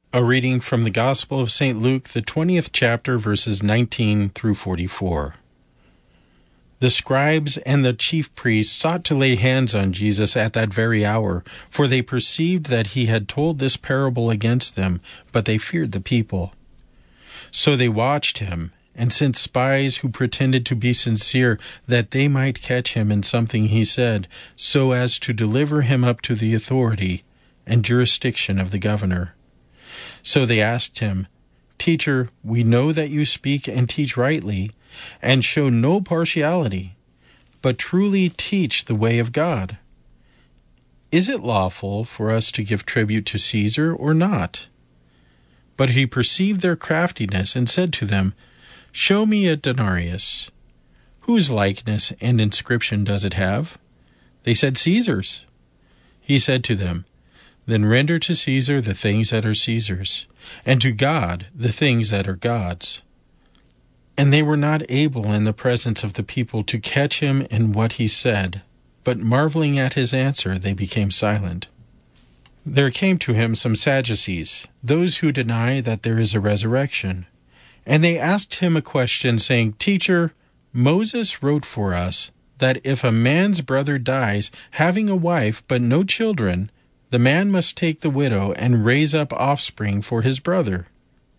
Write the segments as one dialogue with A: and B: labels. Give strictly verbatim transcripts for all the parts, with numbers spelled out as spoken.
A: A reading from the Gospel of Saint Luke, the twentieth chapter, verses nineteen through forty-four. The scribes and the chief priests sought to lay hands on Jesus at that very hour, for they perceived that he had told this parable against them, but they feared the people. So they watched him, and sent spies who pretended to be sincere, that they might catch him in something he said, so as to deliver him up to the authority and jurisdiction of the governor. So they asked him, "Teacher, we know that you speak and teach rightly, and show no partiality, but truly teach the way of God. Is it lawful for us to give tribute to Caesar or not?" But he perceived their craftiness and said to them, "Show me a denarius. Whose likeness and inscription does it have?" They said, "Caesar's." He said to them, "Then render to Caesar the things that are Caesar's, and to God the things that are God's." And they were not able in the presence of the people to catch him in what he said, but marveling at his answer, they became silent. There came to him some Sadducees, those who deny that there is a resurrection. And they asked him a question, saying, "Teacher, Moses wrote for us that if a man's brother dies, having a wife but no children, the man must take the widow and raise up offspring for his brother.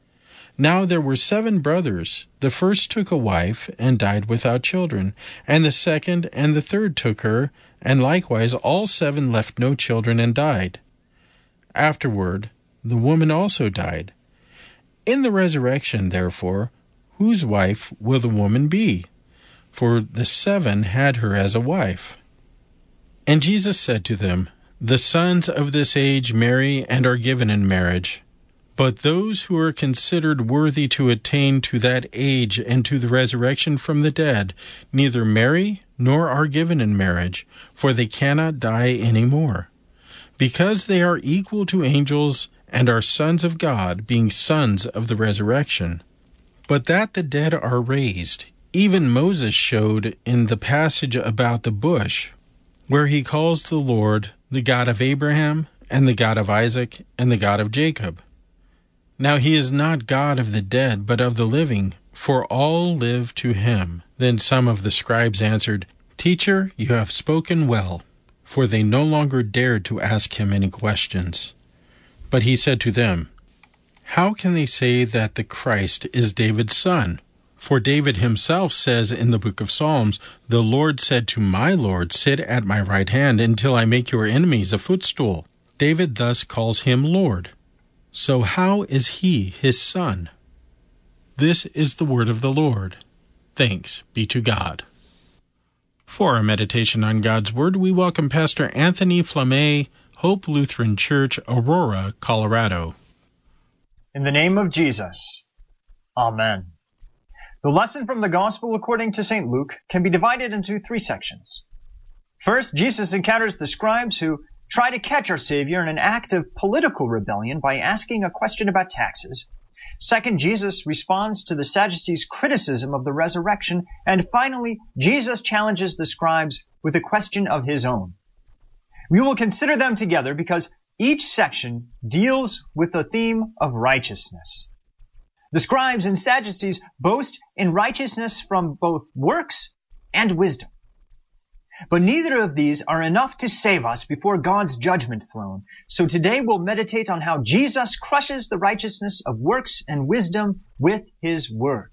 A: Now there were seven brothers. The first took a wife and died without children, and the second and the third took her, and likewise all seven left no children and died. Afterward, the woman also died. In the resurrection, therefore, whose wife will the woman be? For the seven had her as a wife." And Jesus said to them, "The sons of this age marry and are given in marriage. But those who are considered worthy to attain to that age and to the resurrection from the dead neither marry nor are given in marriage, for they cannot die any more, because they are equal to angels and are sons of God, being sons of the resurrection. But that the dead are raised, even Moses showed in the passage about the bush, where he calls the Lord the God of Abraham, and the God of Isaac, and the God of Jacob. Now he is not God of the dead, but of the living, for all live to him." Then some of the scribes answered, "Teacher, you have spoken well," for they no longer dared to ask him any questions. But he said to them, "How can they say that the Christ is David's son? For David himself says in the book of Psalms, 'The Lord said to my Lord, sit at my right hand until I make your enemies a footstool.' David thus calls him Lord. So how is he his son?" This is the word of the Lord. Thanks be to God. For our meditation on God's Word, we welcome Pastor Anthony Flamme, Hope Lutheran Church, Aurora, Colorado.
B: In the name of Jesus, Amen. The lesson from the Gospel according to Saint Luke can be divided into three sections. First, Jesus encounters the scribes who try to catch our Savior in an act of political rebellion by asking a question about taxes. Second, Jesus responds to the Sadducees' criticism of the resurrection. And finally, Jesus challenges the scribes with a question of his own. We will consider them together because each section deals with the theme of righteousness. The scribes and Sadducees boast in righteousness from both works and wisdom. But neither of these are enough to save us before God's judgment throne. So today we'll meditate on how Jesus crushes the righteousness of works and wisdom with his word.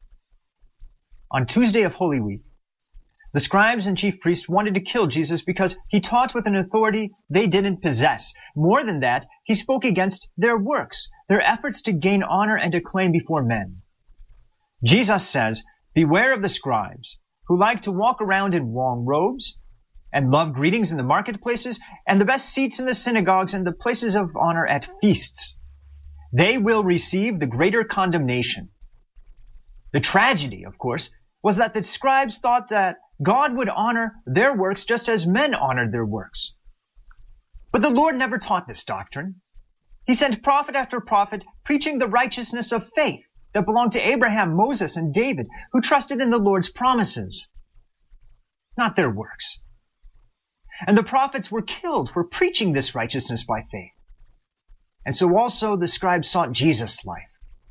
B: On Tuesday of Holy Week, the scribes and chief priests wanted to kill Jesus because he taught with an authority they didn't possess. More than that, he spoke against their works, their efforts to gain honor and acclaim before men. Jesus says, "Beware of the scribes, who like to walk around in long robes and love greetings in the marketplaces and the best seats in the synagogues and the places of honor at feasts. They will receive the greater condemnation." The tragedy, of course, was that the scribes thought that God would honor their works just as men honored their works. But the Lord never taught this doctrine. He sent prophet after prophet preaching the righteousness of faith that belonged to Abraham, Moses, and David, who trusted in the Lord's promises, not their works. And the prophets were killed for preaching this righteousness by faith. And so also the scribes sought Jesus' life.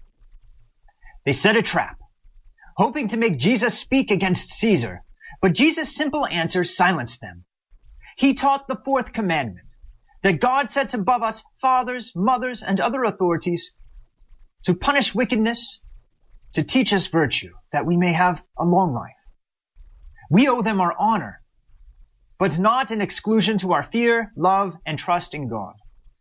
B: They set a trap, hoping to make Jesus speak against Caesar, but Jesus' simple answer silenced them. He taught the fourth commandment, that God sets above us fathers, mothers, and other authorities to punish wickedness, to teach us virtue, that we may have a long life. We owe them our honor, but not in exclusion to our fear, love, and trust in God.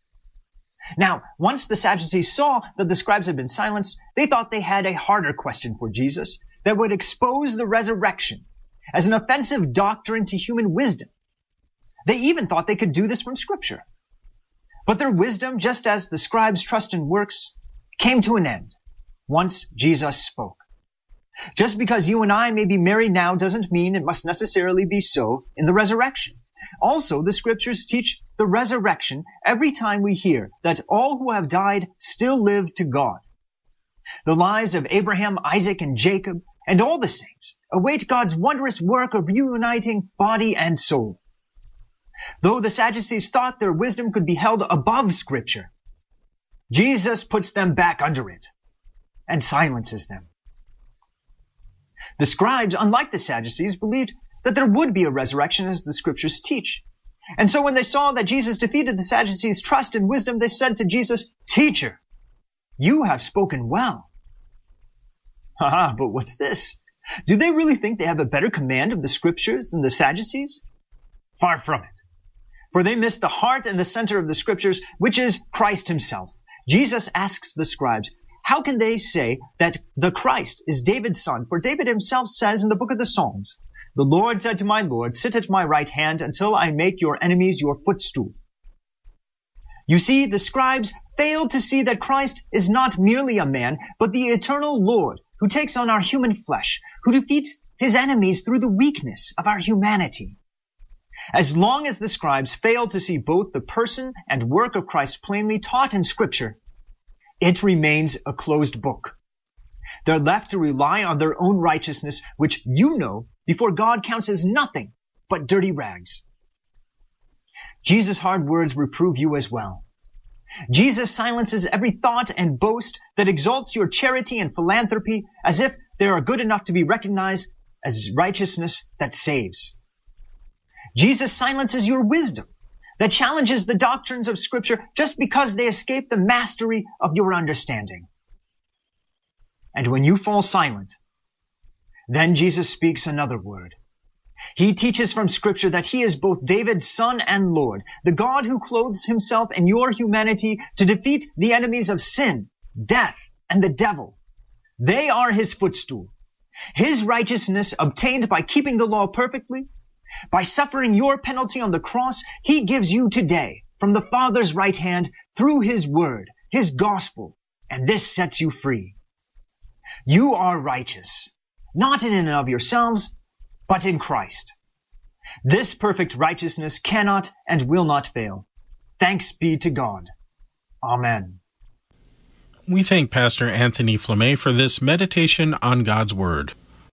B: Now, once the Sadducees saw that the scribes had been silenced, they thought they had a harder question for Jesus that would expose the resurrection as an offensive doctrine to human wisdom. They even thought they could do this from Scripture. But their wisdom, just as the scribes' trust in works, came to an end once Jesus spoke. Just because you and I may be married now doesn't mean it must necessarily be so in the resurrection. Also, the Scriptures teach the resurrection every time we hear that all who have died still live to God. The lives of Abraham, Isaac, and Jacob, and all the saints await God's wondrous work of reuniting body and soul. Though the Sadducees thought their wisdom could be held above Scripture, Jesus puts them back under it and silences them. The scribes, unlike the Sadducees, believed that there would be a resurrection as the Scriptures teach. And so when they saw that Jesus defeated the Sadducees' trust and wisdom, they said to Jesus, "Teacher, you have spoken well." Haha, but what's this? Do they really think they have a better command of the Scriptures than the Sadducees? Far from it. For they miss the heart and the center of the Scriptures, which is Christ himself. Jesus asks the scribes, how can they say that the Christ is David's son? For David himself says in the book of the Psalms, "The Lord said to my Lord, sit at my right hand until I make your enemies your footstool." You see, the scribes failed to see that Christ is not merely a man, but the eternal Lord who takes on our human flesh, who defeats his enemies through the weakness of our humanity. As long as the scribes fail to see both the person and work of Christ plainly taught in Scripture, it remains a closed book. They're left to rely on their own righteousness, which you know before God counts as nothing but dirty rags. Jesus' hard words reprove you as well. Jesus silences every thought and boast that exalts your charity and philanthropy as if they are good enough to be recognized as righteousness that saves. Jesus silences your wisdom that challenges the doctrines of Scripture just because they escape the mastery of your understanding. And when you fall silent, then Jesus speaks another word. He teaches from Scripture that he is both David's son and Lord, the God who clothes himself in your humanity to defeat the enemies of sin, death, and the devil. They are his footstool. His righteousness obtained by keeping the law perfectly, by suffering your penalty on the cross, he gives you today from the Father's right hand through his word, his gospel, and this sets you free. You are righteous, not in and of yourselves, but in Christ. This perfect righteousness cannot and will not fail. Thanks be to God. Amen.
A: We thank Pastor Anthony Flamet for this meditation on God's Word.